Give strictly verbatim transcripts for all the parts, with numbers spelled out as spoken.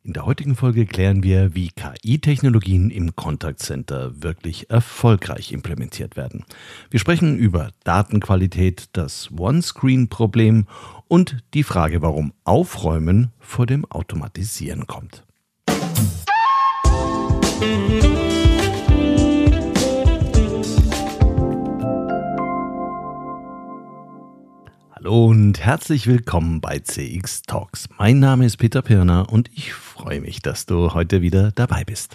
In der heutigen Folge klären wir, wie K I-Technologien im Contact Center wirklich erfolgreich implementiert werden. Wir sprechen über Datenqualität, das One-Screen-Problem und die Frage, warum Aufräumen vor dem Automatisieren kommt. Hallo und herzlich willkommen bei C X Talks. Mein Name ist Peter Pirner und ich freue mich, dass du heute wieder dabei bist.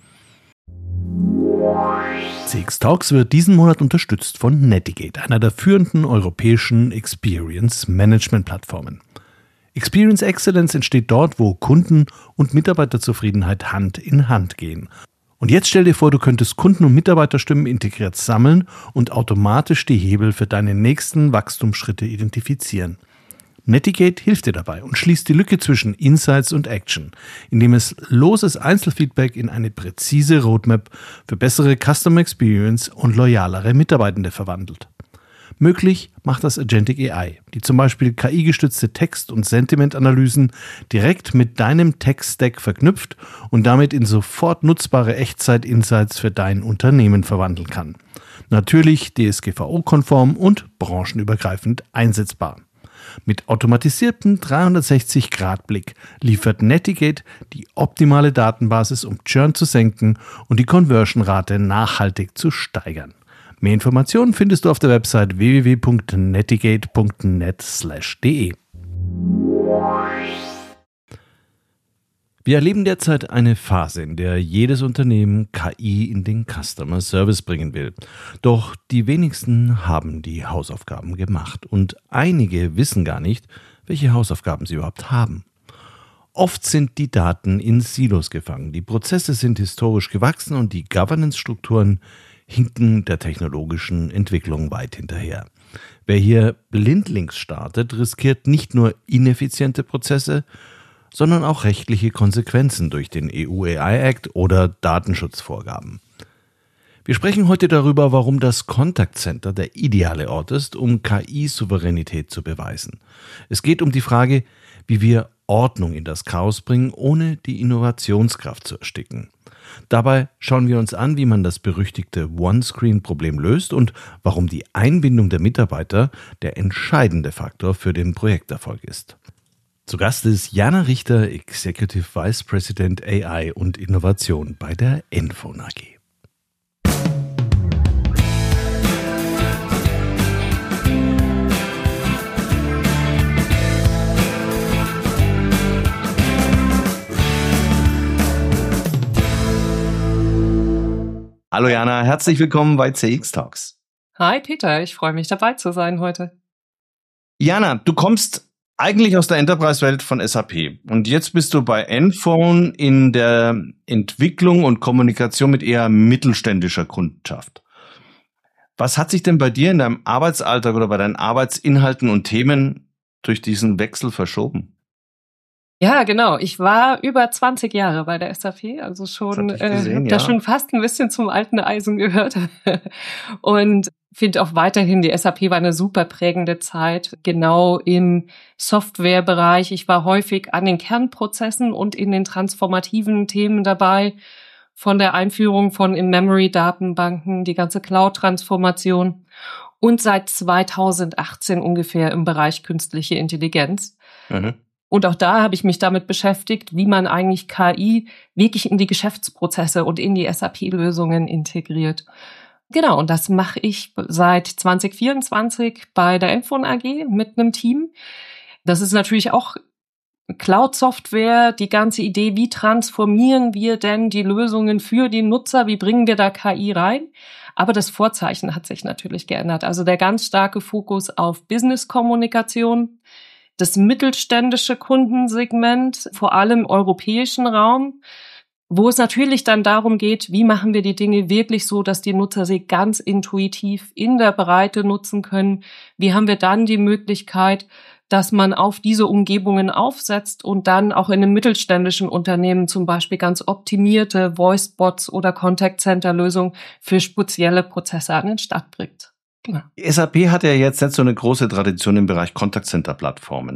C X Talks wird diesen Monat unterstützt von Netigate, einer der führenden europäischen Experience Management Plattformen. Experience Excellence entsteht dort, wo Kunden- und Mitarbeiterzufriedenheit Hand in Hand gehen. Und jetzt stell dir vor, du könntest Kunden- und Mitarbeiterstimmen integriert sammeln und automatisch die Hebel für deine nächsten Wachstumsschritte identifizieren. Netigate hilft dir dabei und schließt die Lücke zwischen Insights und Action, indem es loses Einzelfeedback in eine präzise Roadmap für bessere Customer Experience und loyalere Mitarbeitende verwandelt. Möglich macht das Agentic A I, die zum Beispiel K I-gestützte Text- und Sentimentanalysen direkt mit deinem Tech-Stack verknüpft und damit in sofort nutzbare Echtzeit-Insights für dein Unternehmen verwandeln kann. Natürlich D S G V O-konform und branchenübergreifend einsetzbar. Mit automatisiertem dreihundertsechzig Grad Blick liefert Netigate die optimale Datenbasis, um Churn zu senken und die Conversion-Rate nachhaltig zu steigern. Mehr Informationen findest du auf der Website w w w punkt netigate punkt net slash de. Wir erleben derzeit eine Phase, in der jedes Unternehmen K I in den Customer Service bringen will. Doch die wenigsten haben die Hausaufgaben gemacht und einige wissen gar nicht, welche Hausaufgaben sie überhaupt haben. Oft sind die Daten in Silos gefangen, die Prozesse sind historisch gewachsen und die Governance-Strukturen hinken der technologischen Entwicklung weit hinterher. Wer hier blindlings startet, riskiert nicht nur ineffiziente Prozesse, sondern auch rechtliche Konsequenzen durch den E U A I Act oder Datenschutzvorgaben. Wir sprechen heute darüber, warum das Contact Center der ideale Ort ist, um K I-Souveränität zu beweisen. Es geht um die Frage, wie wir Ordnung in das Chaos bringen, ohne die Innovationskraft zu ersticken. Dabei schauen wir uns an, wie man das berüchtigte One-Screen-Problem löst und warum die Einbindung der Mitarbeiter der entscheidende Faktor für den Projekterfolg ist. Zu Gast ist Jana Richter, Executive Vice President A I und Innovation bei der Enphone A G. Hallo Jana, herzlich willkommen bei C X Talks. Hi Peter, ich freue mich dabei zu sein heute. Jana, du kommst eigentlich aus der Enterprise-Welt von S A P und jetzt bist du bei Enphone in der Entwicklung und Kommunikation mit eher mittelständischer Kundschaft. Was hat sich denn bei dir in deinem Arbeitsalltag oder bei deinen Arbeitsinhalten und Themen durch diesen Wechsel verschoben? Ja, genau. Ich war über zwanzig Jahre bei der S A P, also schon, gesehen, äh, ja. da schon fast ein bisschen zum alten Eisen gehört. Und finde auch weiterhin, die S A P war eine super prägende Zeit, genau im Softwarebereich. Ich war häufig an den Kernprozessen und in den transformativen Themen dabei, von der Einführung von In-Memory-Datenbanken, die ganze Cloud-Transformation und seit zweitausendachtzehn ungefähr im Bereich künstliche Intelligenz. Mhm. Und auch da habe ich mich damit beschäftigt, wie man eigentlich K I wirklich in die Geschäftsprozesse und in die S A P-Lösungen integriert. Genau, und das mache ich seit zwanzig vierundzwanzig bei der Enphone A G mit einem Team. Das ist natürlich auch Cloud-Software, die ganze Idee, wie transformieren wir denn die Lösungen für die Nutzer, wie bringen wir da K I rein? Aber das Vorzeichen hat sich natürlich geändert. Also der ganz starke Fokus auf Business-Kommunikation, das mittelständische Kundensegment, vor allem im europäischen Raum, wo es natürlich dann darum geht, wie machen wir die Dinge wirklich so, dass die Nutzer sie ganz intuitiv in der Breite nutzen können. Wie haben wir dann die Möglichkeit, dass man auf diese Umgebungen aufsetzt und dann auch in einem mittelständischen Unternehmen zum Beispiel ganz optimierte Voice-Bots oder Contact-Center-Lösungen für spezielle Prozesse an den Start bringt. Die S A P hat ja jetzt nicht so eine große Tradition im Bereich Contact-Center-Plattformen.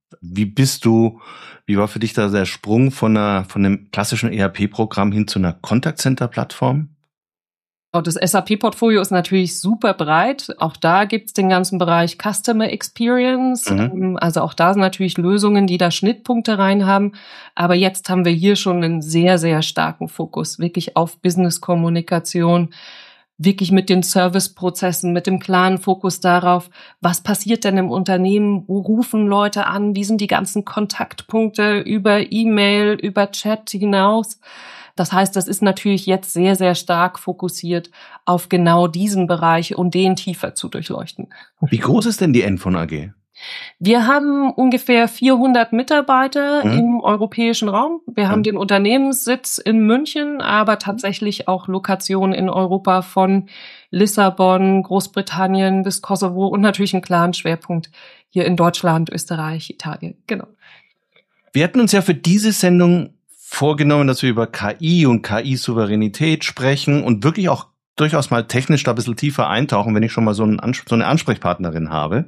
Wie bist du, wie war für dich da der Sprung von einer, von einem klassischen E R P-Programm hin zu einer Contact Center-Plattform? Das S A P-Portfolio ist natürlich super breit. Auch da gibt's den ganzen Bereich Customer Experience. Mhm. Also auch da sind natürlich Lösungen, die da Schnittpunkte rein haben. Aber jetzt haben wir hier schon einen sehr, sehr starken Fokus, wirklich auf Business-Kommunikation, wirklich mit den Serviceprozessen, mit dem klaren Fokus darauf, was passiert denn im Unternehmen, wo rufen Leute an, wie sind die ganzen Kontaktpunkte über E-Mail, über Chat hinaus. Das heißt, das ist natürlich jetzt sehr, sehr stark fokussiert auf genau diesen Bereich und den tiefer zu durchleuchten. Wie groß ist denn die NFON A G? Wir haben ungefähr vierhundert Mitarbeiter mhm. im europäischen Raum. Wir mhm. haben den Unternehmenssitz in München, aber tatsächlich auch Lokationen in Europa von Lissabon, Großbritannien bis Kosovo und natürlich einen klaren Schwerpunkt hier in Deutschland, Österreich, Italien. Genau. Wir hatten uns ja für diese Sendung vorgenommen, dass wir über K I und K I-Souveränität sprechen und wirklich auch durchaus mal technisch da ein bisschen tiefer eintauchen, wenn ich schon mal so, einen, so eine Ansprechpartnerin habe.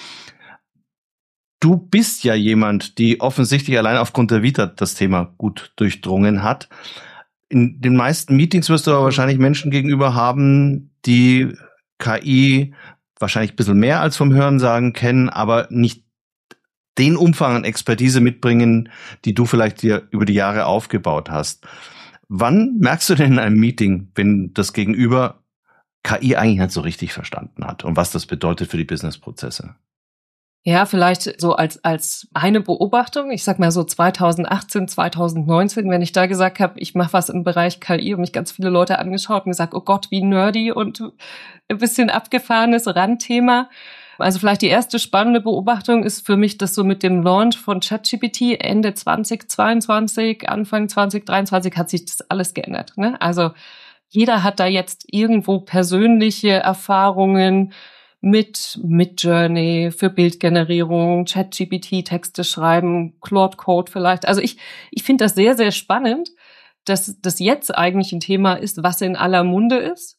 Du bist ja jemand, die offensichtlich allein aufgrund der Vita das Thema gut durchdrungen hat. In den meisten Meetings wirst du aber wahrscheinlich Menschen gegenüber haben, die K I wahrscheinlich ein bisschen mehr als vom Hörensagen kennen, aber nicht den Umfang an Expertise mitbringen, die du vielleicht dir über die Jahre aufgebaut hast. Wann merkst du denn in einem Meeting, wenn das Gegenüber K I eigentlich nicht so richtig verstanden hat und was das bedeutet für die Businessprozesse? Ja, vielleicht so als als eine Beobachtung. Ich sag mal so zweitausendachtzehn, zweitausendneunzehn, wenn ich da gesagt habe, ich mache was im Bereich K I und mich ganz viele Leute angeschaut und gesagt, oh Gott, wie nerdy und ein bisschen abgefahrenes Randthema. Also vielleicht die erste spannende Beobachtung ist für mich, dass so mit dem Launch von ChatGPT Ende zweitausendzweiundzwanzig, Anfang zweitausenddreiundzwanzig hat sich das alles geändert, ne? Also jeder hat da jetzt irgendwo persönliche Erfahrungen mit Midjourney für Bildgenerierung, ChatGPT Texte schreiben, Claude Code vielleicht. Also ich ich finde das sehr, sehr spannend, dass das jetzt eigentlich ein Thema ist, was in aller Munde ist.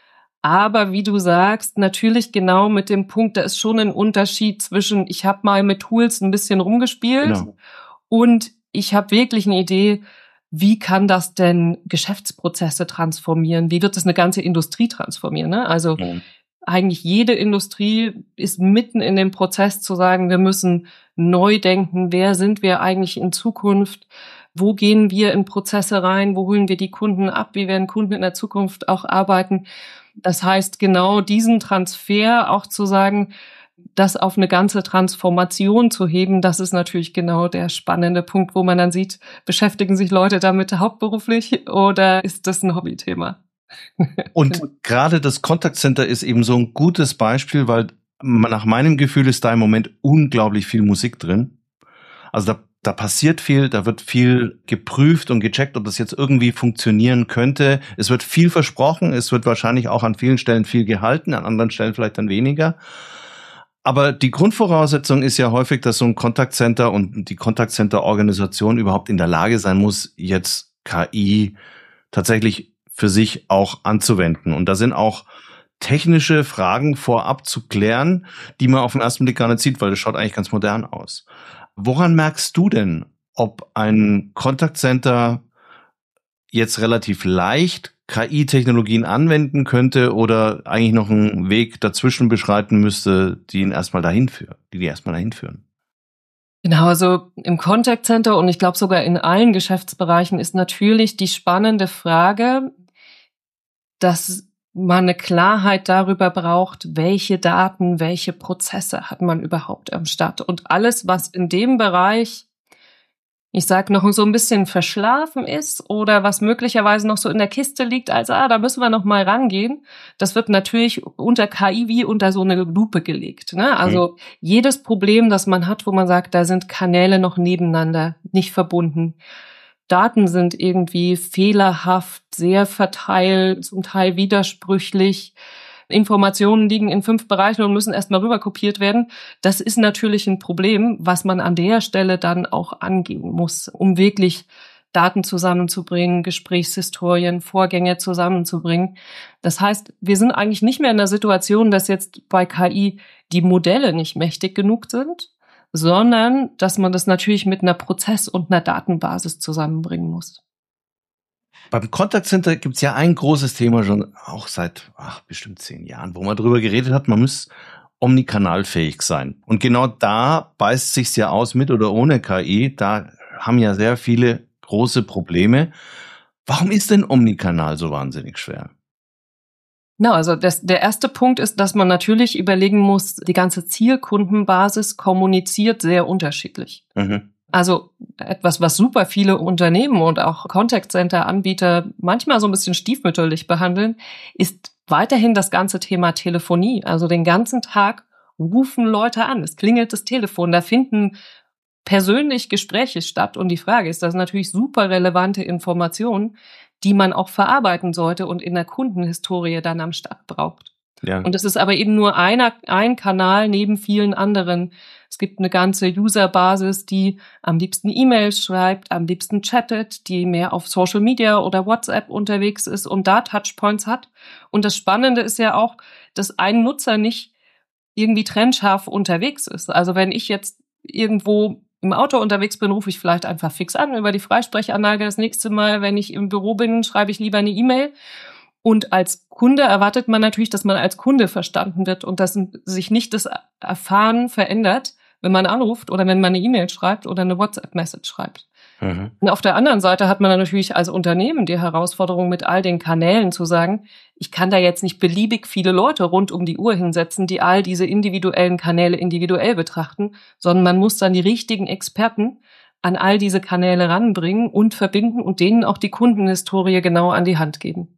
Aber wie du sagst, natürlich genau mit dem Punkt, da ist schon ein Unterschied zwischen, ich habe mal mit Tools ein bisschen rumgespielt genau. und ich habe wirklich eine Idee, wie kann das denn Geschäftsprozesse transformieren? Wie wird das eine ganze Industrie transformieren? Ne? Also ja. Eigentlich jede Industrie ist mitten in dem Prozess zu sagen, wir müssen neu denken, wer sind wir eigentlich in Zukunft? Wo gehen wir in Prozesse rein? Wo holen wir die Kunden ab? Wie werden Kunden in der Zukunft auch arbeiten? Das heißt, genau diesen Transfer auch zu sagen, das auf eine ganze Transformation zu heben, das ist natürlich genau der spannende Punkt, wo man dann sieht, beschäftigen sich Leute damit hauptberuflich oder ist das ein Hobbythema? Und gerade das Contact Center ist eben so ein gutes Beispiel, weil nach meinem Gefühl ist da im Moment unglaublich viel Musik drin. Also da Da passiert viel, da wird viel geprüft und gecheckt, ob das jetzt irgendwie funktionieren könnte. Es wird viel versprochen, es wird wahrscheinlich auch an vielen Stellen viel gehalten, an anderen Stellen vielleicht dann weniger. Aber die Grundvoraussetzung ist ja häufig, dass so ein Contact Center und die Contact Center Organisation überhaupt in der Lage sein muss, jetzt K I tatsächlich für sich auch anzuwenden. Und da sind auch technische Fragen vorab zu klären, die man auf den ersten Blick gar nicht sieht, weil das schaut eigentlich ganz modern aus. Woran merkst du denn, ob ein Contact Center jetzt relativ leicht K I-Technologien anwenden könnte oder eigentlich noch einen Weg dazwischen beschreiten müsste, die ihn erstmal dahin führen, die die erstmal dahin führen? Genau, also im Contact Center und ich glaube sogar in allen Geschäftsbereichen ist natürlich die spannende Frage, dass man eine Klarheit darüber braucht, welche Daten, welche Prozesse hat man überhaupt am Start. Und alles, was in dem Bereich, ich sag noch so ein bisschen verschlafen ist oder was möglicherweise noch so in der Kiste liegt, als, ah, da müssen wir noch mal rangehen, das wird natürlich unter K I wie unter so eine Lupe gelegt, ne? Also mhm. jedes Problem, das man hat, wo man sagt, da sind Kanäle noch nebeneinander, nicht verbunden. Daten sind irgendwie fehlerhaft, sehr verteilt, zum Teil widersprüchlich. Informationen liegen in fünf Bereichen und müssen erstmal rüberkopiert werden. Das ist natürlich ein Problem, was man an der Stelle dann auch angehen muss, um wirklich Daten zusammenzubringen, Gesprächshistorien, Vorgänge zusammenzubringen. Das heißt, wir sind eigentlich nicht mehr in der Situation, dass jetzt bei K I die Modelle nicht mächtig genug sind, sondern dass man das natürlich mit einer Prozess- und einer Datenbasis zusammenbringen muss. Beim Contact Center gibt's ja ein großes Thema schon auch seit ach, bestimmt zehn Jahren, wo man drüber geredet hat, man muss omnikanalfähig sein. Und genau da beißt sich's ja aus, mit oder ohne K I. Da haben ja sehr viele große Probleme. Warum ist denn Omnikanal so wahnsinnig schwer? Na, also das, der erste Punkt ist, dass man natürlich überlegen muss, die ganze Zielkundenbasis kommuniziert sehr unterschiedlich. Mhm. Also etwas, was super viele Unternehmen und auch Contact-Center-Anbieter manchmal so ein bisschen stiefmütterlich behandeln, ist weiterhin das ganze Thema Telefonie. Also den ganzen Tag rufen Leute an, es klingelt das Telefon, da finden persönlich Gespräche statt. Und die Frage ist, das sind natürlich super relevante Informationen, die man auch verarbeiten sollte und in der Kundenhistorie dann am Start braucht. Ja. Und es ist aber eben nur einer, ein Kanal neben vielen anderen. Es gibt eine ganze Userbasis, die am liebsten E-Mails schreibt, am liebsten chattet, die mehr auf Social Media oder WhatsApp unterwegs ist und da Touchpoints hat. Und das Spannende ist ja auch, dass ein Nutzer nicht irgendwie trennscharf unterwegs ist. Also wenn ich jetzt irgendwo im Auto unterwegs bin, rufe ich vielleicht einfach fix an über die Freisprechanlage. Das nächste Mal, wenn ich im Büro bin, schreibe ich lieber eine E-Mail. Und als Kunde erwartet man natürlich, dass man als Kunde verstanden wird und dass sich nicht das Erfahren verändert, wenn man anruft oder wenn man eine E-Mail schreibt oder eine WhatsApp-Message schreibt. Mhm. Und auf der anderen Seite hat man dann natürlich als Unternehmen die Herausforderung, mit all den Kanälen zu sagen, ich kann da jetzt nicht beliebig viele Leute rund um die Uhr hinsetzen, die all diese individuellen Kanäle individuell betrachten, sondern man muss dann die richtigen Experten an all diese Kanäle ranbringen und verbinden und denen auch die Kundenhistorie genau an die Hand geben.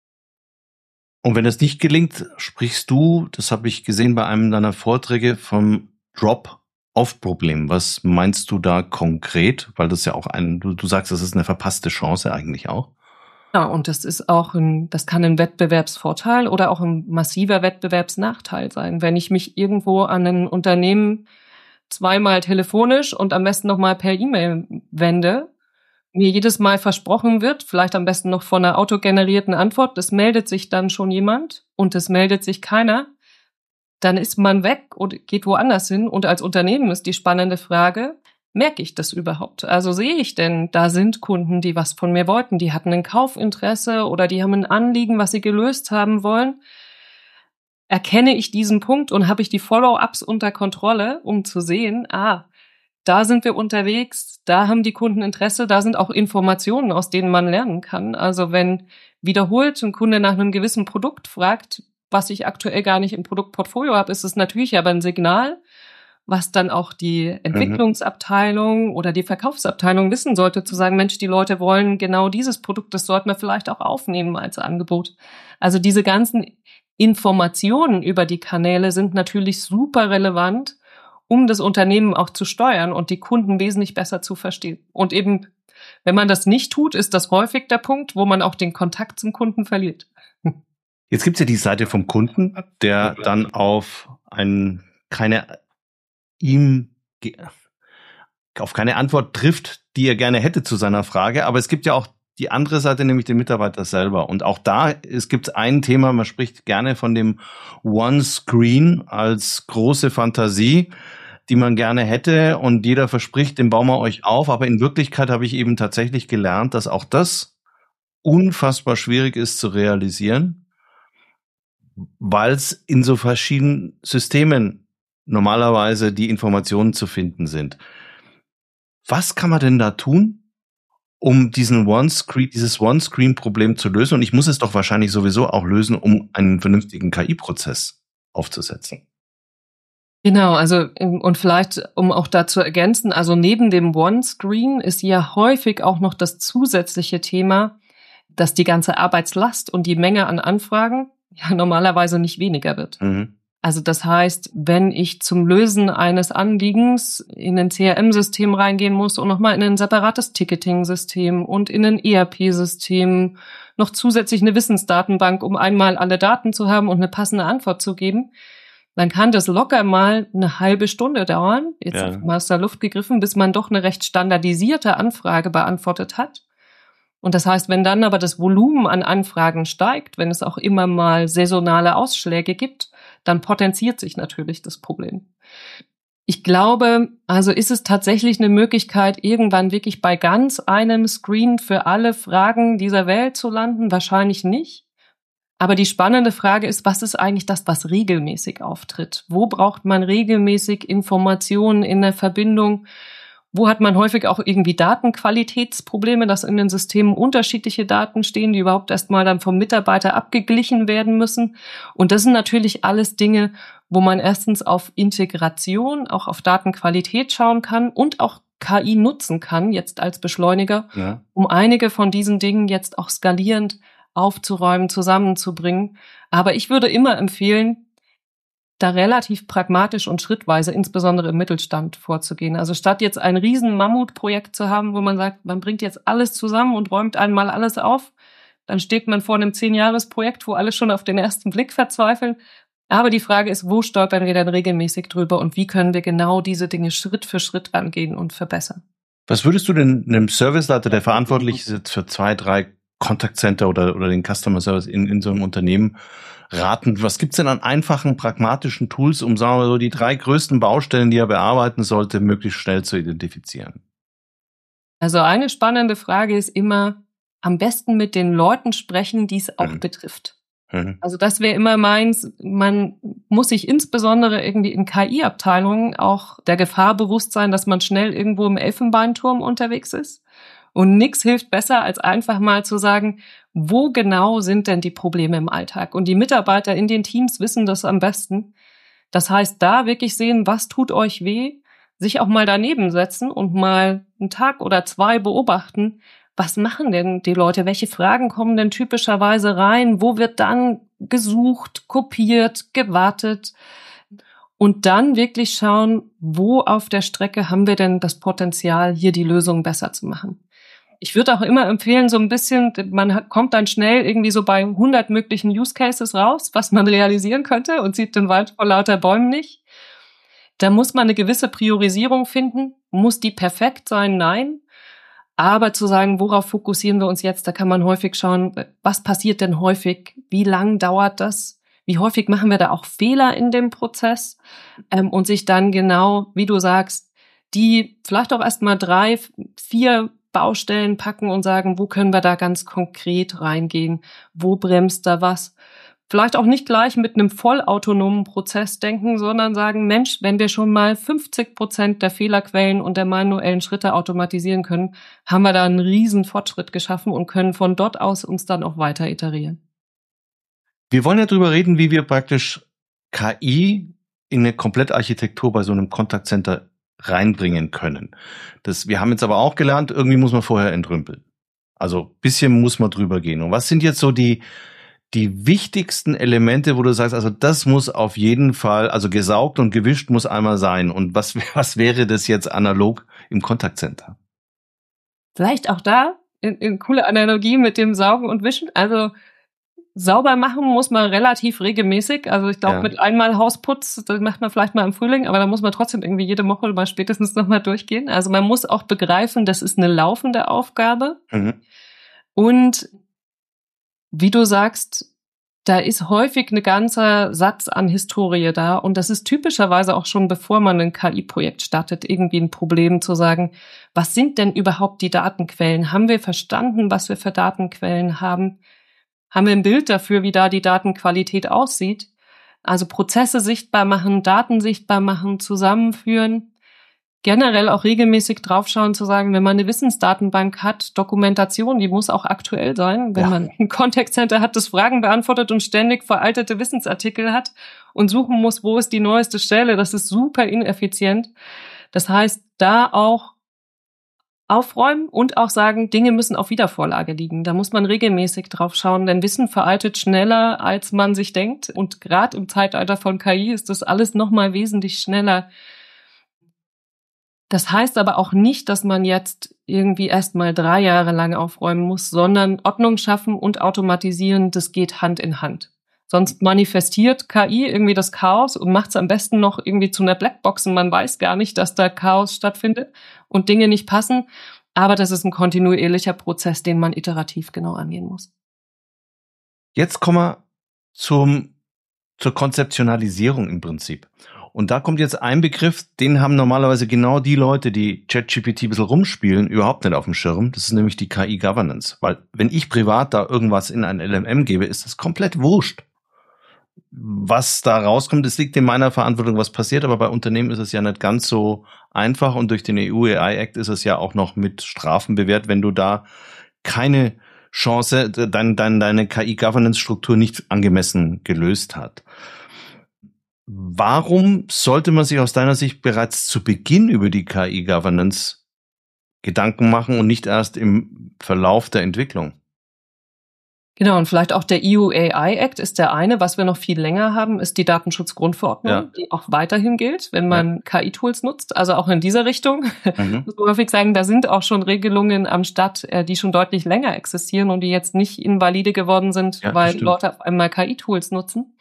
Und wenn das nicht gelingt, sprichst du, das habe ich gesehen bei einem deiner Vorträge, vom Drop-off-Problem. Was meinst du da konkret? Weil das ja auch ein, du, du sagst, das ist eine verpasste Chance eigentlich auch. Ja, und das ist auch ein, das kann ein Wettbewerbsvorteil oder auch ein massiver Wettbewerbsnachteil sein. Wenn ich mich irgendwo an ein Unternehmen zweimal telefonisch und am besten nochmal per E-Mail wende, mir jedes Mal versprochen wird, vielleicht am besten noch von einer autogenerierten Antwort, es meldet sich dann schon jemand und es meldet sich keiner, dann ist man weg und geht woanders hin. Und als Unternehmen ist die spannende Frage, merke ich das überhaupt? Also sehe ich denn, da sind Kunden, die was von mir wollten, die hatten ein Kaufinteresse oder die haben ein Anliegen, was sie gelöst haben wollen. Erkenne ich diesen Punkt und habe ich die Follow-ups unter Kontrolle, um zu sehen, ah, da sind wir unterwegs, da haben die Kunden Interesse, da sind auch Informationen, aus denen man lernen kann. Also wenn wiederholt ein Kunde nach einem gewissen Produkt fragt, was ich aktuell gar nicht im Produktportfolio habe, ist es natürlich aber ein Signal, was dann auch die Entwicklungsabteilung oder die Verkaufsabteilung wissen sollte, zu sagen, Mensch, die Leute wollen genau dieses Produkt, das sollten wir vielleicht auch aufnehmen als Angebot. Also diese ganzen Informationen über die Kanäle sind natürlich super relevant, um das Unternehmen auch zu steuern und die Kunden wesentlich besser zu verstehen. Und eben, wenn man das nicht tut, ist das häufig der Punkt, wo man auch den Kontakt zum Kunden verliert. Jetzt gibt's ja die Seite vom Kunden, der dann auf ein, keine, ihm, auf keine Antwort trifft, die er gerne hätte zu seiner Frage. Aber es gibt ja auch die andere Seite, nämlich den Mitarbeiter selber. Und auch da, es gibt ein Thema, man spricht gerne von dem One Screen als große Fantasie, die man gerne hätte, und jeder verspricht, den bauen wir euch auf. Aber in Wirklichkeit habe ich eben tatsächlich gelernt, dass auch das unfassbar schwierig ist zu realisieren, weil es in so verschiedenen Systemen normalerweise die Informationen zu finden sind. Was kann man denn da tun, um diesen One-Screen, dieses One-Screen-Problem zu lösen? Und ich muss es doch wahrscheinlich sowieso auch lösen, um einen vernünftigen K I-Prozess aufzusetzen. Genau, also und vielleicht, um auch da zu ergänzen, also neben dem One-Screen ist ja häufig auch noch das zusätzliche Thema, dass die ganze Arbeitslast und die Menge an Anfragen ja normalerweise nicht weniger wird. Mhm. Also das heißt, wenn ich zum Lösen eines Anliegens in ein C R M-System reingehen muss und nochmal in ein separates Ticketing-System und in ein E R P-System, noch zusätzlich eine Wissensdatenbank, um einmal alle Daten zu haben und eine passende Antwort zu geben, dann kann das locker mal eine halbe Stunde dauern, jetzt ja. mal aus der Luft gegriffen, bis man doch eine recht standardisierte Anfrage beantwortet hat. Und das heißt, wenn dann aber das Volumen an Anfragen steigt, wenn es auch immer mal saisonale Ausschläge gibt, dann potenziert sich natürlich das Problem. Ich glaube, also ist es tatsächlich eine Möglichkeit, irgendwann wirklich bei ganz einem Screen für alle Fragen dieser Welt zu landen? Wahrscheinlich nicht. Aber die spannende Frage ist, was ist eigentlich das, was regelmäßig auftritt? Wo braucht man regelmäßig Informationen in der Verbindung? Wo hat man häufig auch irgendwie Datenqualitätsprobleme, dass in den Systemen unterschiedliche Daten stehen, die überhaupt erstmal dann vom Mitarbeiter abgeglichen werden müssen? Und das sind natürlich alles Dinge, wo man erstens auf Integration, auch auf Datenqualität schauen kann und auch K I nutzen kann, jetzt als Beschleuniger, ja, um einige von diesen Dingen jetzt auch skalierend aufzuräumen, zusammenzubringen. Aber ich würde immer empfehlen, da relativ pragmatisch und schrittweise, insbesondere im Mittelstand, vorzugehen. Also statt jetzt ein riesen Mammutprojekt zu haben, wo man sagt, man bringt jetzt alles zusammen und räumt einmal alles auf, dann steht man vor einem Zehn-Jahres-Projekt, wo alle schon auf den ersten Blick verzweifeln. Aber die Frage ist, wo stolpern wir denn regelmäßig drüber und wie können wir genau diese Dinge Schritt für Schritt angehen und verbessern? Was würdest du denn einem Serviceleiter, der verantwortlich ist jetzt für zwei, drei Contact Center oder, oder den Customer Service in, in so einem Unternehmen raten? Was gibt's denn an einfachen, pragmatischen Tools, um, sagen wir so, die drei größten Baustellen, die er bearbeiten sollte, möglichst schnell zu identifizieren? Also eine spannende Frage ist immer, am besten mit den Leuten sprechen, die es auch mhm. betrifft. Mhm. Also das wäre immer meins. Man muss sich insbesondere irgendwie in K I-Abteilungen auch der Gefahr bewusst sein, dass man schnell irgendwo im Elfenbeinturm unterwegs ist. Und nichts hilft besser, als einfach mal zu sagen, wo genau sind denn die Probleme im Alltag? Und die Mitarbeiter in den Teams wissen das am besten. Das heißt, da wirklich sehen, was tut euch weh, sich auch mal daneben setzen und mal einen Tag oder zwei beobachten, was machen denn die Leute? Welche Fragen kommen denn typischerweise rein? Wo wird dann gesucht, kopiert, gewartet? Und dann wirklich schauen, wo auf der Strecke haben wir denn das Potenzial, hier die Lösung besser zu machen. Ich würde auch immer empfehlen, so ein bisschen, man kommt dann schnell irgendwie so bei hundert möglichen Use Cases raus, was man realisieren könnte und sieht den Wald vor lauter Bäumen nicht. Da muss man eine gewisse Priorisierung finden. Muss die perfekt sein? Nein. Aber zu sagen, worauf fokussieren wir uns jetzt, da kann man häufig schauen, was passiert denn häufig? Wie lang dauert das? Wie häufig machen wir da auch Fehler in dem Prozess? Ähm, und sich dann genau, wie du sagst, die vielleicht auch erstmal drei, vier Baustellen packen und sagen, wo können wir da ganz konkret reingehen? Wo bremst da was? Vielleicht auch nicht gleich mit einem vollautonomen Prozess denken, sondern sagen, Mensch, wenn wir schon mal fünfzig Prozent der Fehlerquellen und der manuellen Schritte automatisieren können, haben wir da einen riesen Fortschritt geschaffen und können von dort aus uns dann auch weiter iterieren. Wir wollen ja drüber reden, wie wir praktisch K I in eine Komplettarchitektur bei so einem Contact Center reinbringen können. Das, wir haben jetzt aber auch gelernt, irgendwie muss man vorher entrümpeln. Also bisschen muss man drüber gehen. Und was sind jetzt so die die wichtigsten Elemente, wo du sagst, also das muss auf jeden Fall, also gesaugt und gewischt muss einmal sein. Und was was wäre das jetzt analog im Contact Center? Vielleicht auch da in, in coole Analogie mit dem Saugen und Wischen. Also sauber machen muss man relativ regelmäßig. Also ich glaube, ja. mit einmal Hausputz, das macht man vielleicht mal im Frühling, aber da muss man trotzdem irgendwie jede Woche mal spätestens nochmal durchgehen. Also man muss auch begreifen, das ist eine laufende Aufgabe. Mhm. Und wie du sagst, da ist häufig ein ganzer Satz an Historie da. Und das ist typischerweise auch schon, bevor man ein K I-Projekt startet, irgendwie ein Problem zu sagen, was sind denn überhaupt die Datenquellen? Haben wir verstanden, was wir für Datenquellen haben? Haben wir ein Bild dafür, wie da die Datenqualität aussieht? Also Prozesse sichtbar machen, Daten sichtbar machen, zusammenführen. Generell auch regelmäßig draufschauen, zu sagen, wenn man eine Wissensdatenbank hat, Dokumentation, die muss auch aktuell sein. Wenn ja. man ein Contact Center hat, das Fragen beantwortet und ständig veraltete Wissensartikel hat und suchen muss, wo ist die neueste Stelle, das ist super ineffizient. Das heißt, da auch aufräumen und auch sagen, Dinge müssen auf Wiedervorlage liegen. Da muss man regelmäßig drauf schauen, denn Wissen veraltet schneller, als man sich denkt. Und gerade im Zeitalter von K I ist das alles nochmal wesentlich schneller. Das heißt aber auch nicht, dass man jetzt irgendwie erst mal drei Jahre lang aufräumen muss, sondern Ordnung schaffen und automatisieren, das geht Hand in Hand. Sonst manifestiert K I irgendwie das Chaos und macht es am besten noch irgendwie zu einer Blackbox und man weiß gar nicht, dass da Chaos stattfindet und Dinge nicht passen. Aber das ist ein kontinuierlicher Prozess, den man iterativ genau angehen muss. Jetzt kommen wir zum, zur Konzeptionalisierung im Prinzip. Und da kommt jetzt ein Begriff, den haben normalerweise genau die Leute, die ChatGPT ein bisschen rumspielen, überhaupt nicht auf dem Schirm. Das ist nämlich die K I-Governance. Weil wenn ich privat da irgendwas in ein L M M gebe, ist das komplett wurscht. Was da rauskommt, es liegt in meiner Verantwortung, was passiert. Aber bei Unternehmen ist es ja nicht ganz so einfach. Und durch den E U A I Act ist es ja auch noch mit Strafen bewehrt, wenn du da keine Chance, dein, dein, deine K I-Governance-Struktur nicht angemessen gelöst hat. Warum sollte man sich aus deiner Sicht bereits zu Beginn über die K I-Governance Gedanken machen und nicht erst im Verlauf der Entwicklung? Genau, und vielleicht auch der E U A I Act ist der eine. Was wir noch viel länger haben, ist die Datenschutzgrundverordnung, ja. die auch weiterhin gilt, wenn man ja. K I-Tools nutzt. Also auch in dieser Richtung. Mhm. Muss man häufig sagen, da sind auch schon Regelungen am Start, die schon deutlich länger existieren und die jetzt nicht invalide geworden sind, ja, weil Leute auf einmal K I-Tools nutzen.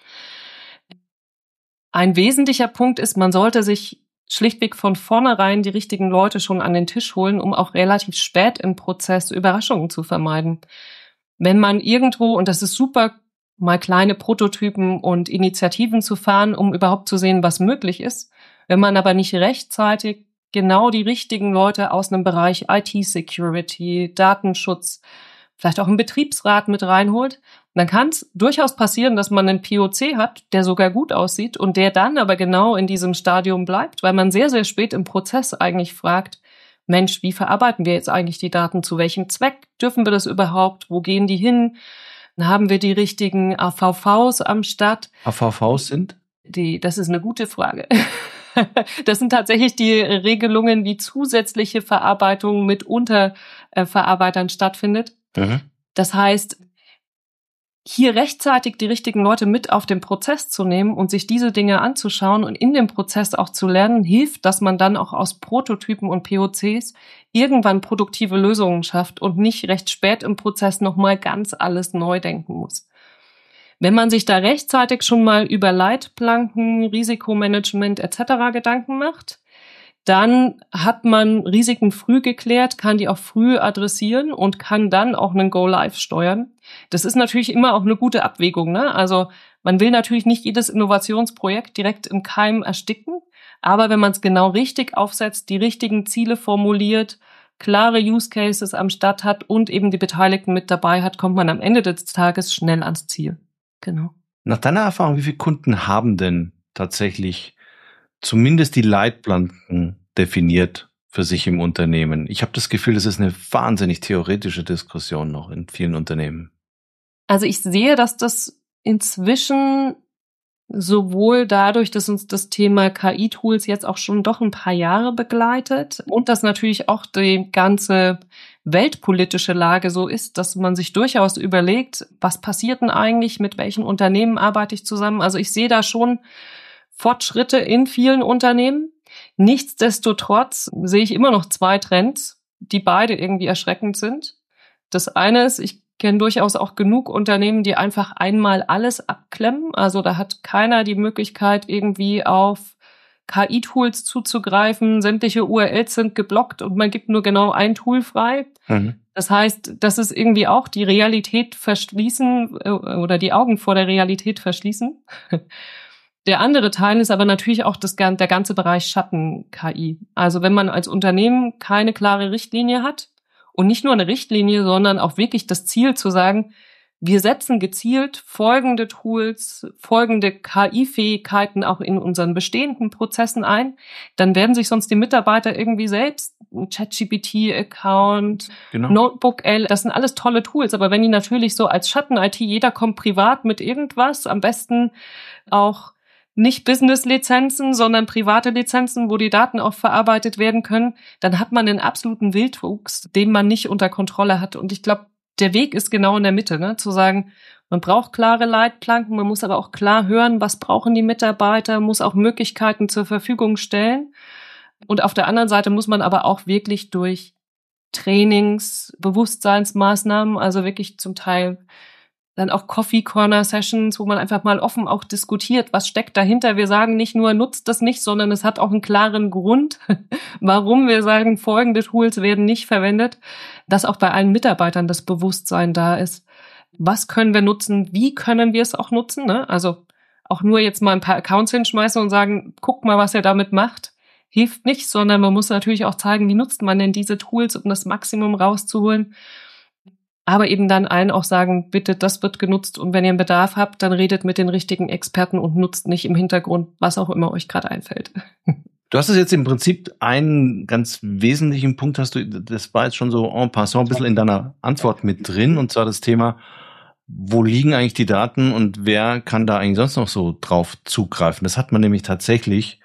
Ein wesentlicher Punkt ist, man sollte sich schlichtweg von vornherein die richtigen Leute schon an den Tisch holen, um auch relativ spät im Prozess Überraschungen zu vermeiden. Wenn man irgendwo, und das ist super, mal kleine Prototypen und Initiativen zu fahren, um überhaupt zu sehen, was möglich ist, wenn man aber nicht rechtzeitig genau die richtigen Leute aus einem Bereich I T-Security, Datenschutz, vielleicht auch einen Betriebsrat mit reinholt, dann kann es durchaus passieren, dass man einen P O C hat, der sogar gut aussieht und der dann aber genau in diesem Stadium bleibt, weil man sehr, sehr spät im Prozess eigentlich fragt, Mensch, wie verarbeiten wir jetzt eigentlich die Daten? Zu welchem Zweck? Dürfen wir das überhaupt? Wo gehen die hin? Dann haben wir die richtigen A V Vs am Start. A V Vs sind? Die, das ist eine gute Frage. Das sind tatsächlich die Regelungen, wie zusätzliche Verarbeitung mit Unterverarbeitern stattfindet. Mhm. Das heißt, hier rechtzeitig die richtigen Leute mit auf den Prozess zu nehmen und sich diese Dinge anzuschauen und in dem Prozess auch zu lernen, hilft, dass man dann auch aus Prototypen und P O Cs irgendwann produktive Lösungen schafft und nicht recht spät im Prozess nochmal ganz alles neu denken muss. Wenn man sich da rechtzeitig schon mal über Leitplanken, Risikomanagement et cetera Gedanken macht, dann hat man Risiken früh geklärt, kann die auch früh adressieren und kann dann auch einen Go-Live steuern. Das ist natürlich immer auch eine gute Abwägung, ne? Also man will natürlich nicht jedes Innovationsprojekt direkt im Keim ersticken, aber wenn man es genau richtig aufsetzt, die richtigen Ziele formuliert, klare Use Cases am Start hat und eben die Beteiligten mit dabei hat, kommt man am Ende des Tages schnell ans Ziel. Genau. Nach deiner Erfahrung, wie viele Kunden haben denn tatsächlich zumindest die Leitplanken definiert für sich im Unternehmen? Ich habe das Gefühl, das ist eine wahnsinnig theoretische Diskussion noch in vielen Unternehmen. Also ich sehe, dass das inzwischen sowohl dadurch, dass uns das Thema K I-Tools jetzt auch schon doch ein paar Jahre begleitet und dass natürlich auch die ganze weltpolitische Lage so ist, dass man sich durchaus überlegt, was passiert denn eigentlich, mit welchen Unternehmen arbeite ich zusammen? Also ich sehe da schon Fortschritte in vielen Unternehmen. Nichtsdestotrotz sehe ich immer noch zwei Trends, die beide irgendwie erschreckend sind. Das eine ist, ich kenne durchaus auch genug Unternehmen, die einfach einmal alles abklemmen. Also da hat keiner die Möglichkeit, irgendwie auf K I-Tools zuzugreifen. Sämtliche U R Ls sind geblockt und man gibt nur genau ein Tool frei. Mhm. Das heißt, das ist irgendwie auch die Realität verschließen oder die Augen vor der Realität verschließen. Der andere Teil ist aber natürlich auch das, der ganze Bereich Schatten-K I. Also wenn man als Unternehmen keine klare Richtlinie hat und nicht nur eine Richtlinie, sondern auch wirklich das Ziel zu sagen, wir setzen gezielt folgende Tools, folgende K I-Fähigkeiten auch in unseren bestehenden Prozessen ein, dann werden sich sonst die Mitarbeiter irgendwie selbst ein ChatGPT-Account, genau. Notebook L, das sind alles tolle Tools, aber wenn die natürlich so als Schatten-I T, jeder kommt privat mit irgendwas, am besten auch nicht Business-Lizenzen, sondern private Lizenzen, wo die Daten auch verarbeitet werden können, dann hat man einen absoluten Wildwuchs, den man nicht unter Kontrolle hat. Und ich glaube, der Weg ist genau in der Mitte, ne? Zu sagen, man braucht klare Leitplanken, man muss aber auch klar hören, was brauchen die Mitarbeiter, muss auch Möglichkeiten zur Verfügung stellen. Und auf der anderen Seite muss man aber auch wirklich durch Trainings, Bewusstseinsmaßnahmen, also wirklich zum Teil dann auch Coffee Corner Sessions, wo man einfach mal offen auch diskutiert, was steckt dahinter. Wir sagen nicht nur, nutzt das nicht, sondern es hat auch einen klaren Grund, warum wir sagen, folgende Tools werden nicht verwendet, dass auch bei allen Mitarbeitern das Bewusstsein da ist. Was können wir nutzen? Wie können wir es auch nutzen? Ne? Also auch nur jetzt mal ein paar Accounts hinschmeißen und sagen, guck mal, was ihr damit macht, hilft nicht, sondern man muss natürlich auch zeigen, wie nutzt man denn diese Tools, um das Maximum rauszuholen. Aber eben dann allen auch sagen, bitte, das wird genutzt und wenn ihr einen Bedarf habt, dann redet mit den richtigen Experten und nutzt nicht im Hintergrund, was auch immer euch gerade einfällt. Du hast es jetzt im Prinzip einen ganz wesentlichen Punkt, hast du, das war jetzt schon so en passant ein bisschen in deiner Antwort mit drin, und zwar das Thema, wo liegen eigentlich die Daten und wer kann da eigentlich sonst noch so drauf zugreifen? Das hat man nämlich tatsächlich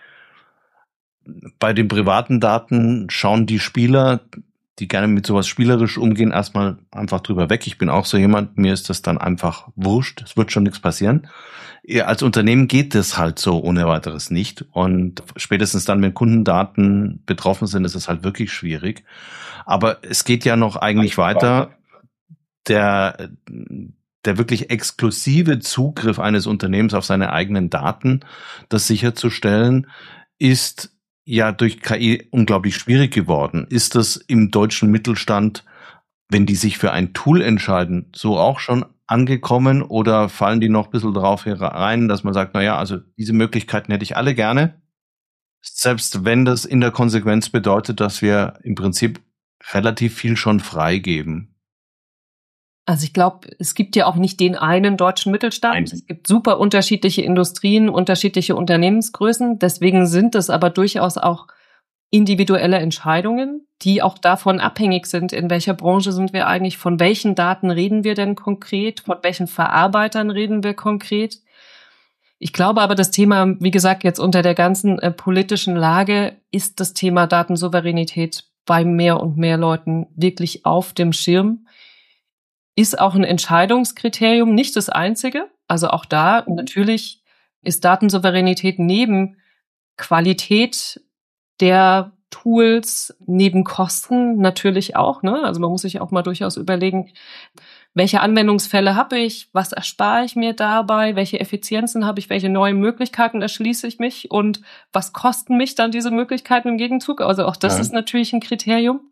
bei den privaten Daten, schauen die Spieler, die gerne mit sowas spielerisch umgehen, erstmal einfach drüber weg. Ich bin auch so jemand, mir ist das dann einfach wurscht, es wird schon nichts passieren. Als Unternehmen geht das halt so ohne weiteres nicht, und spätestens dann, wenn Kundendaten betroffen sind, ist es halt wirklich schwierig. Aber es geht ja noch eigentlich weiter. Der, der wirklich exklusive Zugriff eines Unternehmens auf seine eigenen Daten, das sicherzustellen, ist ja durch K I unglaublich schwierig geworden. Ist das im deutschen Mittelstand, wenn die sich für ein Tool entscheiden, so auch schon angekommen, oder fallen die noch ein bisschen drauf herein, dass man sagt, na ja, also diese Möglichkeiten hätte ich alle gerne, selbst wenn das in der Konsequenz bedeutet, dass wir im Prinzip relativ viel schon freigeben? Also ich glaube, es gibt ja auch nicht den einen deutschen Mittelstand. Nein. Es gibt super unterschiedliche Industrien, unterschiedliche Unternehmensgrößen. Deswegen sind es aber durchaus auch individuelle Entscheidungen, die auch davon abhängig sind, in welcher Branche sind wir eigentlich, von welchen Daten reden wir denn konkret, von welchen Verarbeitern reden wir konkret. Ich glaube aber, das Thema, wie gesagt, jetzt unter der ganzen äh, politischen Lage ist das Thema Datensouveränität bei mehr und mehr Leuten wirklich auf dem Schirm. Ist auch ein Entscheidungskriterium, nicht das einzige. Also auch da natürlich ist Datensouveränität neben Qualität der Tools, neben Kosten natürlich auch, ne? Also man muss sich auch mal durchaus überlegen, welche Anwendungsfälle habe ich, was erspare ich mir dabei, welche Effizienzen habe ich, welche neuen Möglichkeiten erschließe ich mich und was kosten mich dann diese Möglichkeiten im Gegenzug? Also auch das ja. ist natürlich ein Kriterium.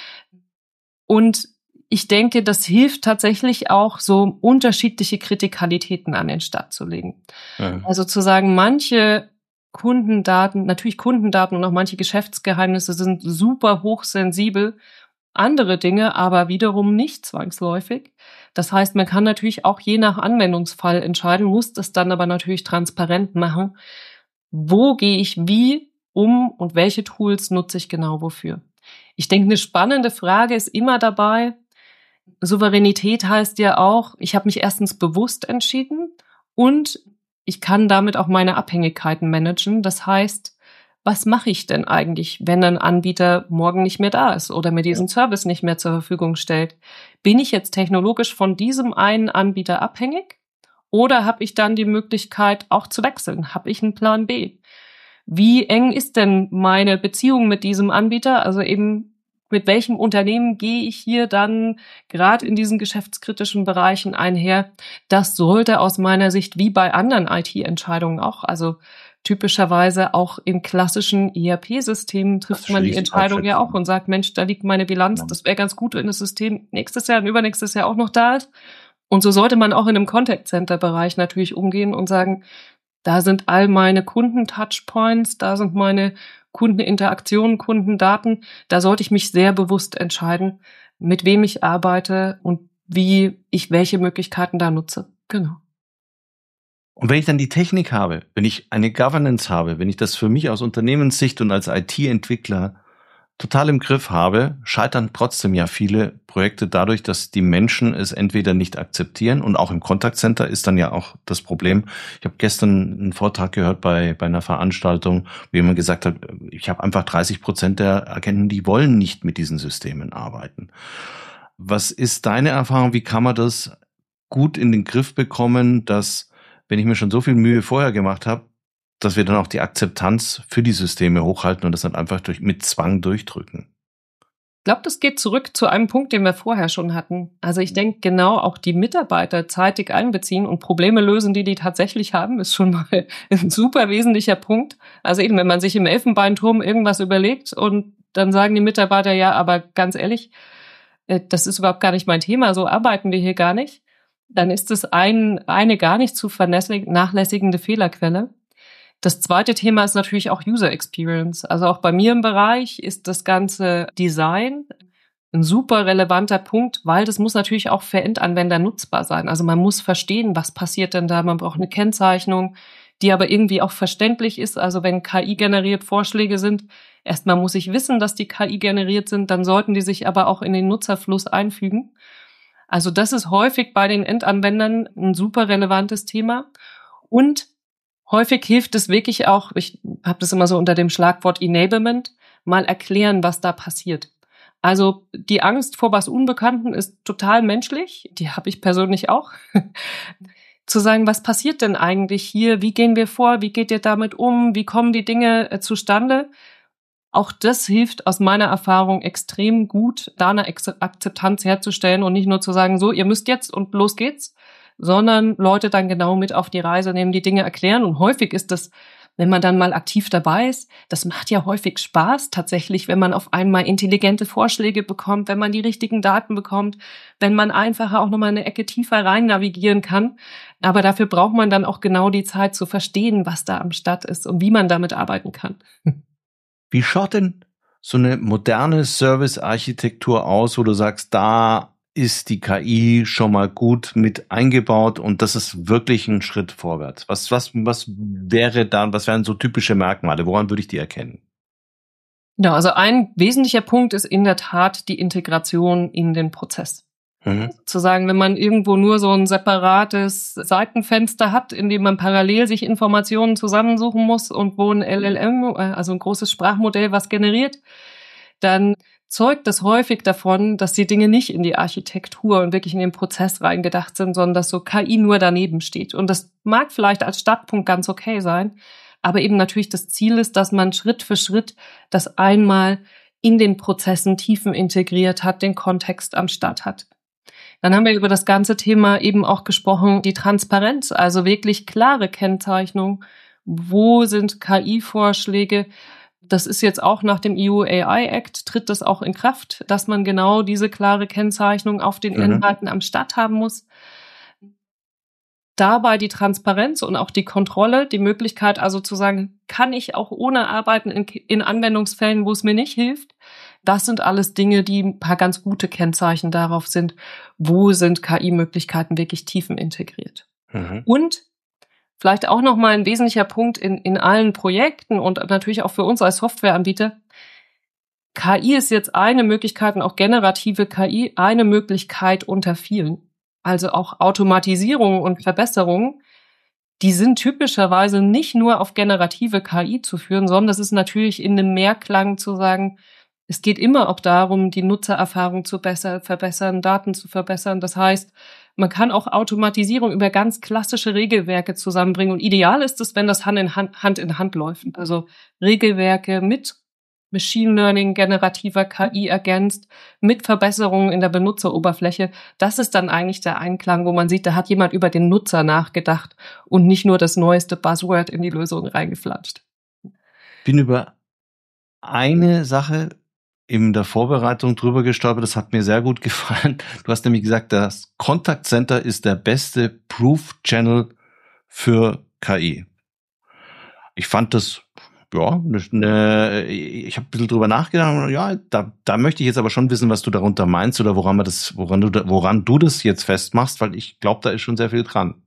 Und ich denke, das hilft tatsächlich auch, so unterschiedliche Kritikalitäten an den Start zu legen. Ja. Also zu sagen, manche Kundendaten, natürlich Kundendaten und auch manche Geschäftsgeheimnisse sind super hochsensibel, andere Dinge aber wiederum nicht zwangsläufig. Das heißt, man kann natürlich auch je nach Anwendungsfall entscheiden, muss das dann aber natürlich transparent machen, wo gehe ich wie um und welche Tools nutze ich genau wofür. Ich denke, eine spannende Frage ist immer dabei, Souveränität heißt ja auch, ich habe mich erstens bewusst entschieden und ich kann damit auch meine Abhängigkeiten managen. Das heißt, was mache ich denn eigentlich, wenn ein Anbieter morgen nicht mehr da ist oder mir diesen Service nicht mehr zur Verfügung stellt? Bin ich jetzt technologisch von diesem einen Anbieter abhängig oder habe ich dann die Möglichkeit auch zu wechseln? Habe ich einen Plan B? Wie eng ist denn meine Beziehung mit diesem Anbieter? Also eben, mit welchem Unternehmen gehe ich hier dann gerade in diesen geschäftskritischen Bereichen einher? Das sollte aus meiner Sicht wie bei anderen I T-Entscheidungen auch, also typischerweise auch in klassischen E R P-Systemen trifft man die Entscheidung ja auch und sagt, Mensch, da liegt meine Bilanz, das wäre ganz gut, wenn das System nächstes Jahr und übernächstes Jahr auch noch da ist. Und so sollte man auch in einem Contact-Center-Bereich natürlich umgehen und sagen, da sind all meine Kunden-Touchpoints, da sind meine Kundeninteraktionen, Kundendaten. Da sollte ich mich sehr bewusst entscheiden, mit wem ich arbeite und wie ich welche Möglichkeiten da nutze. Genau. Und wenn ich dann die Technik habe, wenn ich eine Governance habe, wenn ich das für mich aus Unternehmenssicht und als I T-Entwickler total im Griff habe, scheitern trotzdem ja viele Projekte dadurch, dass die Menschen es entweder nicht akzeptieren, und auch im Contact Center ist dann ja auch das Problem. Ich habe gestern einen Vortrag gehört bei bei einer Veranstaltung, wo jemand gesagt hat, ich habe einfach dreißig Prozent der Agenten, die wollen nicht mit diesen Systemen arbeiten. Was ist deine Erfahrung? Wie kann man das gut in den Griff bekommen, dass, wenn ich mir schon so viel Mühe vorher gemacht habe, dass wir dann auch die Akzeptanz für die Systeme hochhalten und das dann einfach durch, mit Zwang durchdrücken? Ich glaube, das geht zurück zu einem Punkt, den wir vorher schon hatten. Also ich denke, genau auch die Mitarbeiter zeitig einbeziehen und Probleme lösen, die die tatsächlich haben, ist schon mal ein super wesentlicher Punkt. Also eben, wenn man sich im Elfenbeinturm irgendwas überlegt und dann sagen die Mitarbeiter, ja, aber ganz ehrlich, das ist überhaupt gar nicht mein Thema, so arbeiten wir hier gar nicht. dann ist es ein, eine gar nicht zu vernachlässigende Fehlerquelle. Das zweite Thema ist natürlich auch User Experience. Also auch bei mir im Bereich ist das ganze Design ein super relevanter Punkt, weil das muss natürlich auch für Endanwender nutzbar sein. Also man muss verstehen, was passiert denn da. Man braucht eine Kennzeichnung, die aber irgendwie auch verständlich ist. Also wenn K I-generiert Vorschläge sind, erstmal muss ich wissen, dass die K I generiert sind, dann sollten die sich aber auch in den Nutzerfluss einfügen. Also das ist häufig bei den Endanwendern ein super relevantes Thema. Und häufig hilft es wirklich auch, ich habe das immer so unter dem Schlagwort Enablement, mal erklären, was da passiert. Also die Angst vor was Unbekannten ist total menschlich, die habe ich persönlich auch. Zu sagen, was passiert denn eigentlich hier, wie gehen wir vor, wie geht ihr damit um, wie kommen die Dinge äh, zustande? Auch das hilft aus meiner Erfahrung extrem gut, da eine Akzeptanz herzustellen und nicht nur zu sagen, so, ihr müsst jetzt und los geht's, sondern Leute dann genau mit auf die Reise nehmen, die Dinge erklären. Und häufig ist das, wenn man dann mal aktiv dabei ist, das macht ja häufig Spaß tatsächlich, wenn man auf einmal intelligente Vorschläge bekommt, wenn man die richtigen Daten bekommt, wenn man einfach auch nochmal eine Ecke tiefer rein navigieren kann. Aber dafür braucht man dann auch genau die Zeit zu verstehen, was da am Start ist und wie man damit arbeiten kann. Wie schaut denn so eine moderne Service-Architektur aus, wo du sagst, da ist die K I schon mal gut mit eingebaut und das ist wirklich ein Schritt vorwärts? Was, was, was wäre da, was wären so typische Merkmale? Woran würde ich die erkennen? Ja, also ein wesentlicher Punkt ist in der Tat die Integration in den Prozess. Mhm. Zu sagen, wenn man irgendwo nur so ein separates Seitenfenster hat, in dem man parallel sich Informationen zusammensuchen muss und wo ein L L M, also ein großes Sprachmodell, was generiert, dann zeugt das häufig davon, dass die Dinge nicht in die Architektur und wirklich in den Prozess reingedacht sind, sondern dass so K I nur daneben steht. Und das mag vielleicht als Startpunkt ganz okay sein, aber eben natürlich das Ziel ist, dass man Schritt für Schritt das einmal in den Prozessen tiefen integriert hat, den Kontext am Start hat. Dann haben wir über das ganze Thema eben auch gesprochen, die Transparenz, also wirklich klare Kennzeichnung. Wo sind K I-Vorschläge? Das ist jetzt auch nach dem E U A I Act, tritt das auch in Kraft, dass man genau diese klare Kennzeichnung auf den mhm. Inhalten am Start haben muss. Dabei die Transparenz und auch die Kontrolle, die Möglichkeit also zu sagen, kann ich auch ohne arbeiten in, in Anwendungsfällen, wo es mir nicht hilft. Das sind alles Dinge, die ein paar ganz gute Kennzeichen darauf sind, wo sind K I-Möglichkeiten wirklich tiefen integriert. Mhm. Und vielleicht auch nochmal ein wesentlicher Punkt in, in allen Projekten und natürlich auch für uns als Softwareanbieter. K I ist jetzt eine Möglichkeit und auch generative K I eine Möglichkeit unter vielen. Also auch Automatisierung und Verbesserungen, die sind typischerweise nicht nur auf generative K I zu führen, sondern das ist natürlich in einem Mehrklang zu sagen, es geht immer auch darum, die Nutzererfahrung zu besser, verbessern, Daten zu verbessern. Das heißt, man kann auch Automatisierung über ganz klassische Regelwerke zusammenbringen. Und ideal ist es, wenn das Hand in Hand, Hand in Hand läuft. Also Regelwerke mit Machine Learning, generativer K I ergänzt, mit Verbesserungen in der Benutzeroberfläche. Das ist dann eigentlich der Einklang, wo man sieht, da hat jemand über den Nutzer nachgedacht und nicht nur das neueste Buzzword in die Lösung reingeflatscht. Bin über eine Sache in der Vorbereitung drüber gestolpert, das hat mir sehr gut gefallen. Du hast nämlich gesagt, das Contact Center ist der beste Proof Channel für K I. Ich fand das, ja, ne, ich habe ein bisschen drüber nachgedacht, ja, da, da möchte ich jetzt aber schon wissen, was du darunter meinst oder woran, wir das, woran, du, woran du das jetzt festmachst, weil ich glaube, da ist schon sehr viel dran.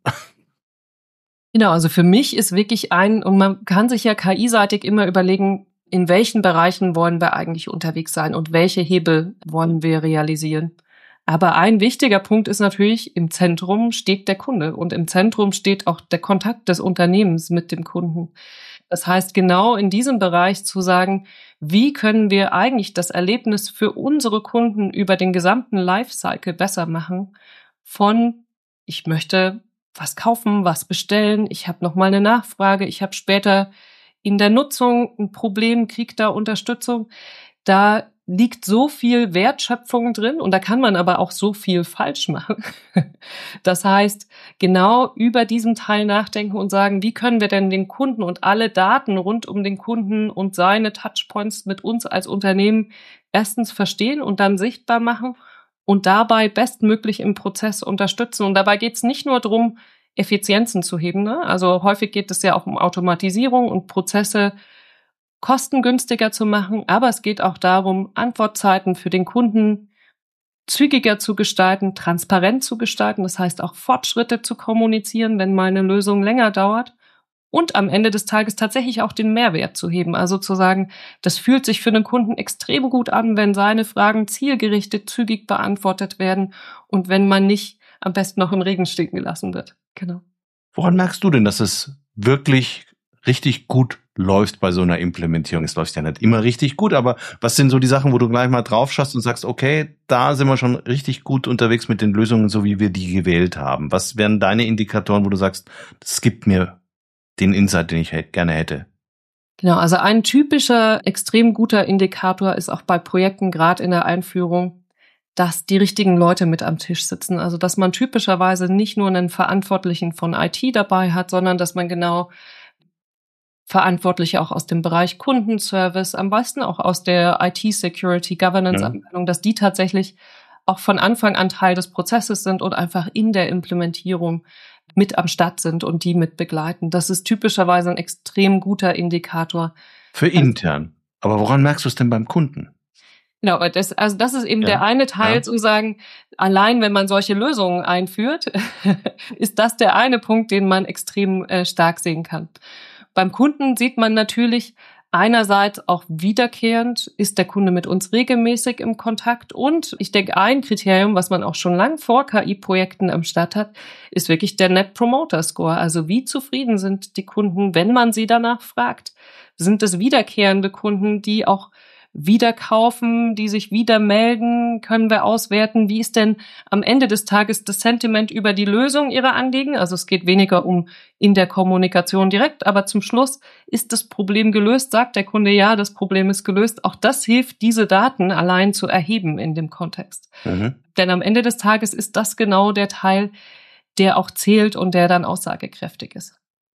Genau, also für mich ist wirklich ein, und man kann sich ja K I-seitig immer überlegen, in welchen Bereichen wollen wir eigentlich unterwegs sein und welche Hebel wollen wir realisieren. Aber ein wichtiger Punkt ist natürlich, im Zentrum steht der Kunde und im Zentrum steht auch der Kontakt des Unternehmens mit dem Kunden. Das heißt, genau in diesem Bereich zu sagen, wie können wir eigentlich das Erlebnis für unsere Kunden über den gesamten Lifecycle besser machen, von ich möchte was kaufen, was bestellen, ich habe noch mal eine Nachfrage, ich habe später in der Nutzung ein Problem, kriege da Unterstützung. Da liegt so viel Wertschöpfung drin und da kann man aber auch so viel falsch machen. Das heißt, genau über diesen Teil nachdenken und sagen, wie können wir denn den Kunden und alle Daten rund um den Kunden und seine Touchpoints mit uns als Unternehmen erstens verstehen und dann sichtbar machen und dabei bestmöglich im Prozess unterstützen. Und dabei geht es nicht nur darum, Effizienzen zu heben, ne? Also häufig geht es ja auch um Automatisierung und Prozesse kostengünstiger zu machen, aber es geht auch darum, Antwortzeiten für den Kunden zügiger zu gestalten, transparent zu gestalten, das heißt auch Fortschritte zu kommunizieren, wenn mal eine Lösung länger dauert und am Ende des Tages tatsächlich auch den Mehrwert zu heben, also zu sagen, das fühlt sich für den Kunden extrem gut an, wenn seine Fragen zielgerichtet, zügig beantwortet werden und wenn man nicht am besten noch im Regen stehen gelassen wird. Genau. Woran merkst du denn, dass es wirklich richtig gut läuft bei so einer Implementierung? Es läuft ja nicht immer richtig gut, aber was sind so die Sachen, wo du gleich mal drauf schaust und sagst, okay, da sind wir schon richtig gut unterwegs mit den Lösungen, so wie wir die gewählt haben? Was wären deine Indikatoren, wo du sagst, das gibt mir den Insight, den ich gerne hätte? Genau, also ein typischer, extrem guter Indikator ist auch bei Projekten, gerade in der Einführung, dass die richtigen Leute mit am Tisch sitzen. Also dass man typischerweise nicht nur einen Verantwortlichen von I T dabei hat, sondern dass man genau Verantwortliche auch aus dem Bereich Kundenservice, am besten auch aus der I T-Security-Governance-Anwendung, ja. Dass die tatsächlich auch von Anfang an Teil des Prozesses sind und einfach in der Implementierung mit am Start sind und die mit begleiten. Das ist typischerweise ein extrem guter Indikator. Für intern. Aber woran merkst du es denn beim Kunden? Genau, das, also das ist eben ja. der eine Teil, ja. zu sagen, allein wenn man solche Lösungen einführt, ist das der eine Punkt, den man extrem äh, stark sehen kann. Beim Kunden sieht man natürlich einerseits auch wiederkehrend, ist der Kunde mit uns regelmäßig im Kontakt. Und ich denke, ein Kriterium, was man auch schon lang vor K I-Projekten am Start hat, ist wirklich der Net Promoter Score. Also wie zufrieden sind die Kunden, wenn man sie danach fragt? Sind es wiederkehrende Kunden, die auch wieder kaufen, die sich wieder melden, können wir auswerten, wie ist denn am Ende des Tages das Sentiment über die Lösung ihrer Anliegen? Also es geht weniger um in der Kommunikation direkt, aber zum Schluss ist das Problem gelöst, sagt der Kunde, ja, das Problem ist gelöst. Auch das hilft, diese Daten allein zu erheben in dem Kontext. Mhm. Denn am Ende des Tages ist das genau der Teil, der auch zählt und der dann aussagekräftig ist.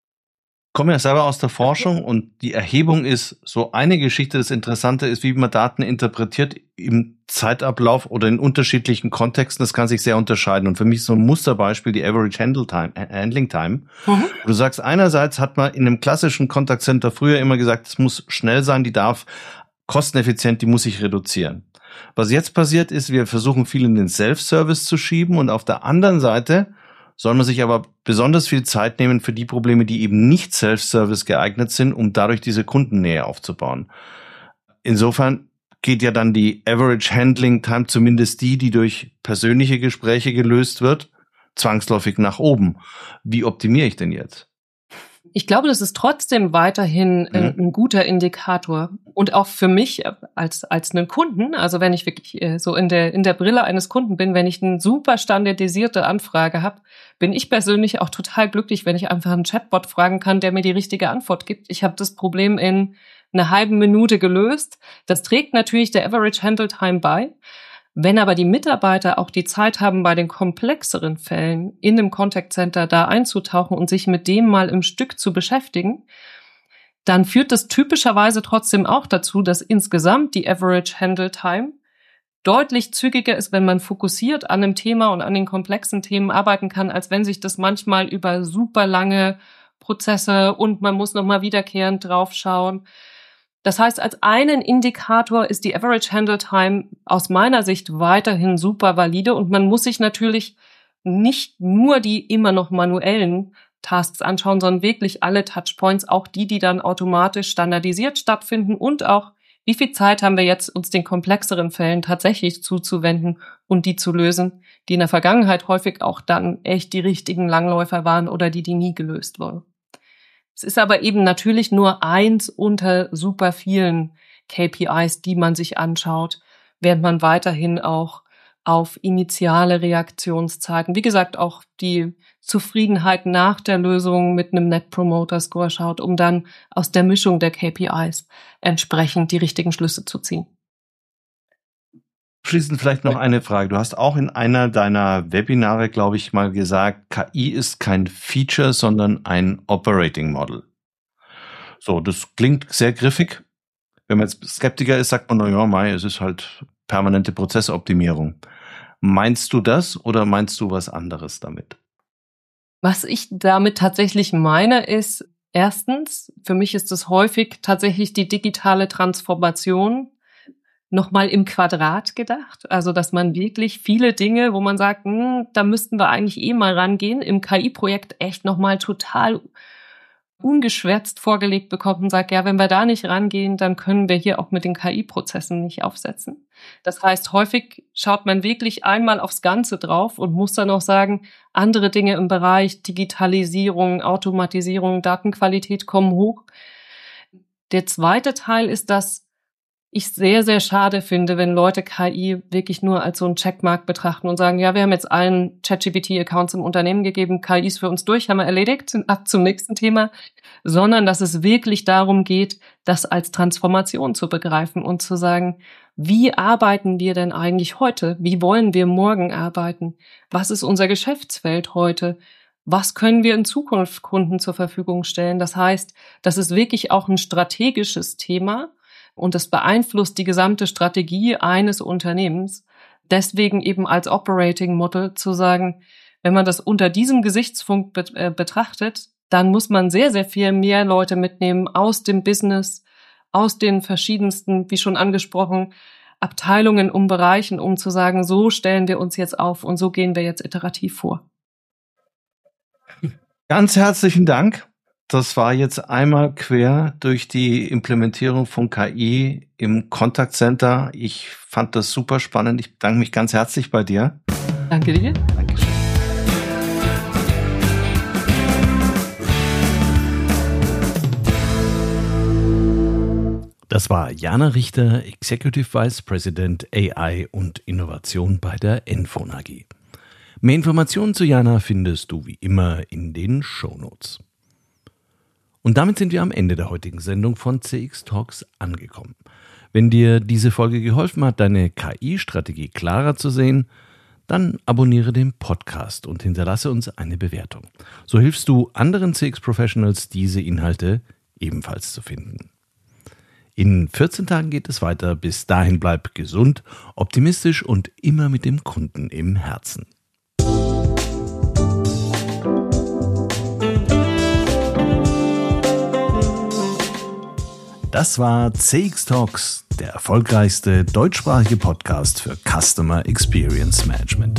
Ich komme ja selber aus der Forschung und die Erhebung ist so eine Geschichte. Das Interessante ist, wie man Daten interpretiert im Zeitablauf oder in unterschiedlichen Kontexten. Das kann sich sehr unterscheiden. Und für mich ist so ein Musterbeispiel die Average Handle Time, Handling Time. Mhm. Du sagst, einerseits hat man in einem klassischen Contact Center früher immer gesagt, es muss schnell sein, die darf kosteneffizient, die muss sich reduzieren. Was jetzt passiert ist, wir versuchen viel in den Self-Service zu schieben und auf der anderen Seite soll man sich aber besonders viel Zeit nehmen für die Probleme, die eben nicht Self-Service geeignet sind, um dadurch diese Kundennähe aufzubauen. Insofern geht ja dann die Average Handling Time, zumindest die, die durch persönliche Gespräche gelöst wird, zwangsläufig nach oben. Wie optimiere ich denn jetzt? Ich glaube, das ist trotzdem weiterhin mhm. ein, ein guter Indikator. Und auch für mich als, als einen Kunden, also wenn ich wirklich so in der, in der Brille eines Kunden bin, wenn ich eine super standardisierte Anfrage habe, bin ich persönlich auch total glücklich, wenn ich einfach einen Chatbot fragen kann, der mir die richtige Antwort gibt. Ich habe das Problem in einer halben Minute gelöst. Das trägt natürlich der Average Handle Time bei. Wenn aber die Mitarbeiter auch die Zeit haben, bei den komplexeren Fällen in dem Contact Center da einzutauchen und sich mit dem mal im Stück zu beschäftigen, dann führt das typischerweise trotzdem auch dazu, dass insgesamt die Average Handle Time deutlich zügiger ist, wenn man fokussiert an einem Thema und an den komplexen Themen arbeiten kann, als wenn sich das manchmal über super lange Prozesse und man muss nochmal wiederkehrend draufschauen. Das heißt, als einen Indikator ist die Average Handle Time aus meiner Sicht weiterhin super valide und man muss sich natürlich nicht nur die immer noch manuellen Tasks anschauen, sondern wirklich alle Touchpoints, auch die, die dann automatisch standardisiert stattfinden und auch, wie viel Zeit haben wir jetzt, uns den komplexeren Fällen tatsächlich zuzuwenden und die zu lösen, die in der Vergangenheit häufig auch dann echt die richtigen Langläufer waren oder die, die nie gelöst wurden. Es ist aber eben natürlich nur eins unter super vielen K P Is, die man sich anschaut, während man weiterhin auch auf initiale Reaktionszeiten, wie gesagt, auch die Zufriedenheit nach der Lösung mit einem Net Promoter Score schaut, um dann aus der Mischung der K P Is entsprechend die richtigen Schlüsse zu ziehen. Schließend vielleicht noch eine Frage. Du hast auch in einer deiner Webinare, glaube ich, mal gesagt, K I ist kein Feature, sondern ein Operating Model. So, das klingt sehr griffig. Wenn man jetzt Skeptiker ist, sagt man, na ja, mei, es ist halt permanente Prozessoptimierung. Meinst du das oder meinst du was anderes damit? Was ich damit tatsächlich meine, ist, erstens, für mich ist es häufig tatsächlich die digitale Transformation nochmal im Quadrat gedacht. Also, dass man wirklich viele Dinge, wo man sagt, hm, da müssten wir eigentlich eh mal rangehen, im K I-Projekt echt nochmal total ungeschwärzt vorgelegt bekommt und sagt, ja, wenn wir da nicht rangehen, dann können wir hier auch mit den K I-Prozessen nicht aufsetzen. Das heißt, häufig schaut man wirklich einmal aufs Ganze drauf und muss dann auch sagen, andere Dinge im Bereich Digitalisierung, Automatisierung, Datenqualität kommen hoch. Der zweite Teil ist, dass ich sehr, sehr schade finde, wenn Leute K I wirklich nur als so einen Checkmark betrachten und sagen, ja, wir haben jetzt allen ChatGPT-Accounts im Unternehmen gegeben, K I ist für uns durch, haben wir erledigt, ab zum nächsten Thema, sondern dass es wirklich darum geht, das als Transformation zu begreifen und zu sagen, wie arbeiten wir denn eigentlich heute? Wie wollen wir morgen arbeiten? Was ist unser Geschäftsfeld heute? Was können wir in Zukunft Kunden zur Verfügung stellen? Das heißt, das ist wirklich auch ein strategisches Thema, und das beeinflusst die gesamte Strategie eines Unternehmens. Deswegen eben als Operating Model zu sagen, wenn man das unter diesem Gesichtspunkt betrachtet, dann muss man sehr, sehr viel mehr Leute mitnehmen aus dem Business, aus den verschiedensten, wie schon angesprochen, Abteilungen um Bereichen, um zu sagen, so stellen wir uns jetzt auf und so gehen wir jetzt iterativ vor. Ganz herzlichen Dank. Das war jetzt einmal quer durch die Implementierung von K I im Contact Center. Ich fand das super spannend. Ich bedanke mich ganz herzlich bei dir. Danke dir. Dankeschön. Das war Jana Richter, Executive Vice President A I und Innovation bei der Enfone A G. Mehr Informationen zu Jana findest du wie immer in den Shownotes. Und damit sind wir am Ende der heutigen Sendung von C X Talks angekommen. Wenn dir diese Folge geholfen hat, deine K I-Strategie klarer zu sehen, dann abonniere den Podcast und hinterlasse uns eine Bewertung. So hilfst du anderen C X-Professionals, diese Inhalte ebenfalls zu finden. In vierzehn Tagen geht es weiter. Bis dahin bleib gesund, optimistisch und immer mit dem Kunden im Herzen. Das war C X Talks, der erfolgreichste deutschsprachige Podcast für Customer Experience Management.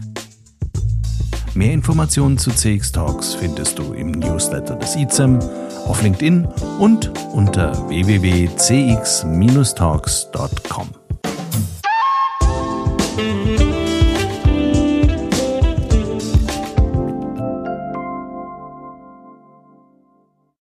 Mehr Informationen zu C X Talks findest du im Newsletter des I Z E M, auf LinkedIn und unter w w w punkt c x Bindestrich talks punkt com.